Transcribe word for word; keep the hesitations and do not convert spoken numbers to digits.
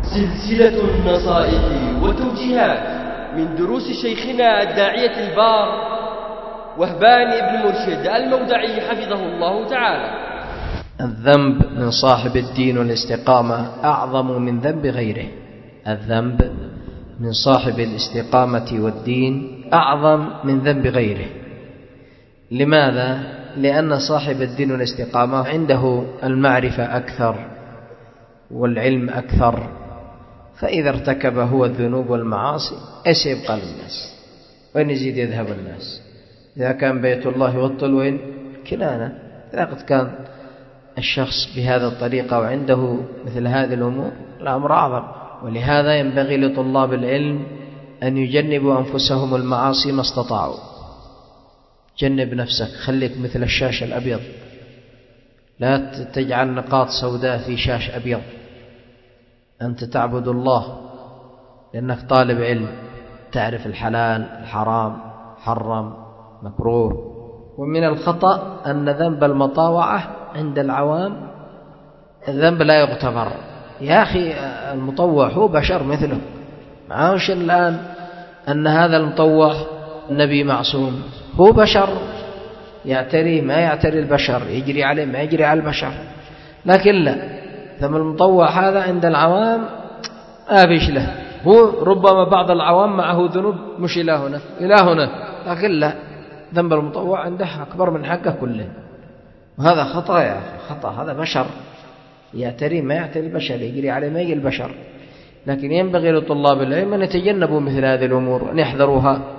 سلسلة النصائح والتوجيهات من دروس شيخنا الداعية البار وهبان بن مرشد المودعي حفظه الله تعالى. الذنب من صاحب الدين والاستقامة أعظم من ذنب غيره. الذنب من صاحب الاستقامة والدين أعظم من ذنب غيره. لماذا؟ لأن صاحب الدين والاستقامة عنده المعرفة أكثر والعلم أكثر، فإذا ارتكب هو الذنوب والمعاصي إيش يبقى للناس؟ وين يزيد يذهب الناس؟ إذا كان بيت الله والطل وين كنانة. إذا قد كان الشخص بهذا الطريقة وعنده مثل هذه الأمور الأمر أعظم. ولهذا ينبغي لطلاب العلم أن يجنبوا أنفسهم المعاصي ما استطاعوا. جنب نفسك، خليك مثل الشاش الأبيض، لا تجعل نقاط سوداء في شاش أبيض. أنت تعبد الله لأنك طالب علم، تعرف الحلال الحرام حرم مكروه. ومن الخطأ أن ذنب المطاوعة عند العوام الذنب لا يغتفر. يا أخي المطوع هو بشر مثله، معاش الآن أن هذا المطوع النبي معصوم، هو بشر يعتري ما يعتري البشر، يجري عليه ما يجري على البشر. لكن لا، ثم المطوع هذا عند العوام آبش له، هو ربما بعض العوام معه ذنوب مش إلى هنا إلى هنا، لكن لا، ذنب المطوع عنده أكبر من حقه كله. وهذا خطأ يا أخي، خطأ. هذا بشر يعتري ما يعتري البشر، يجري عليه ما يجري البشر. لكن ينبغي لطلاب العلم أن يتجنبوا مثل هذه الأمور، أن يحذروها.